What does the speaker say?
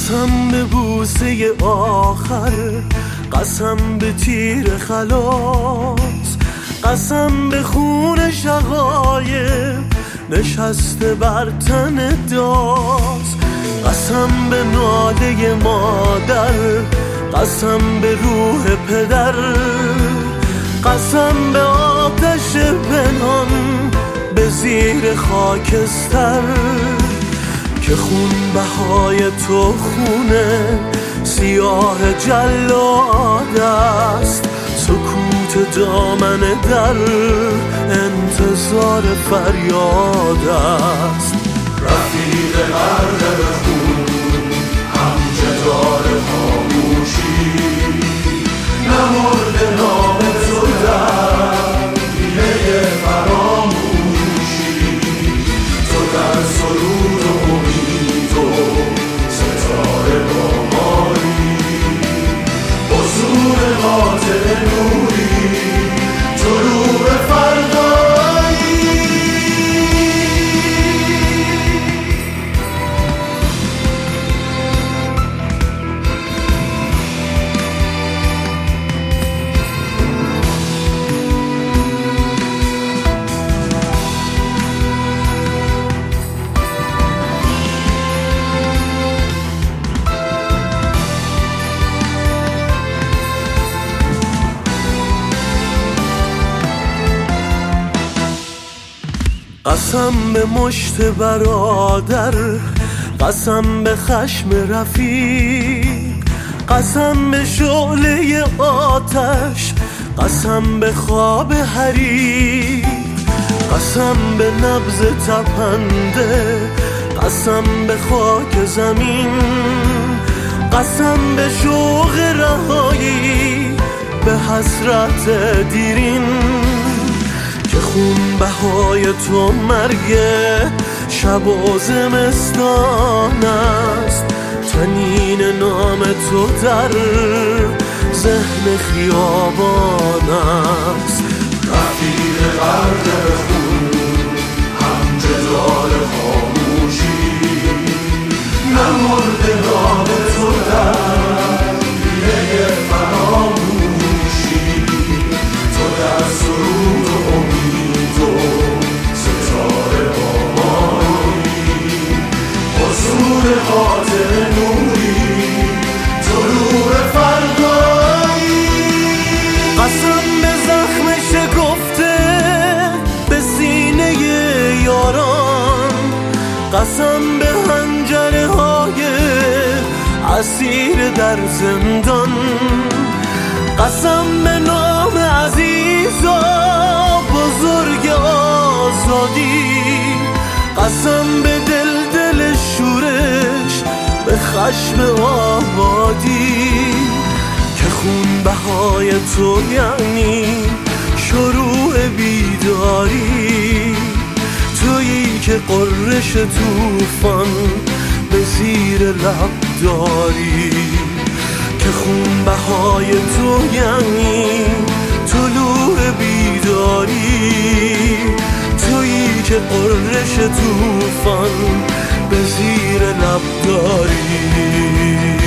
قسم به بوسه آخر، قسم به تیر خلاص، قسم به خون شقایق نشسته بر تن داس، قسم به ناله مادر، قسم به روح پدر، قسم به آتش پنهان به زیر خاکستر، که خون بهای تو خونه سیاه جلاد است، سکوت دامن در انتظار فریاد است. رفیق غرق خون همجدار خاموشی، نمرده نام تو در دیده فراموشی، تو در سرود و امید و ستاره با مایی، حضور قاتل نوری طلوع فردایی. قسم به مشت برادر، قسم به خشم رفیق، قسم به شعله آتش، قسم به خواب حریق، قسم به نبض تپنده، قسم به خاک زمین، قسم به شوق رهایی، به حسرت دیرین، که خون بهای تو مرگ شب و زمستان است، طنین نام تو در ذهن خیابان است. رفیق غرق خون همجدار خاموشی، نمرده نام تو در دیده فراموشی، تو در سرود و امید و ستاره با مایی، حضور قاتل نوری طلوع فردایی. قسم به زخم شکفته به سینه یاران، قسم به حنجره های اسیر در زندان، قسم به نام عزیز و بزرگ آزادی، قسم به دل شورش، به خشم آبادی، که خون بهای تو یعنی شروع بیداری، تویی که قررش طوفان به زیر لب داری، که خون بهای تو یعنی طلوع بیداری، تویی که قررش طوفان به زیر لب داری.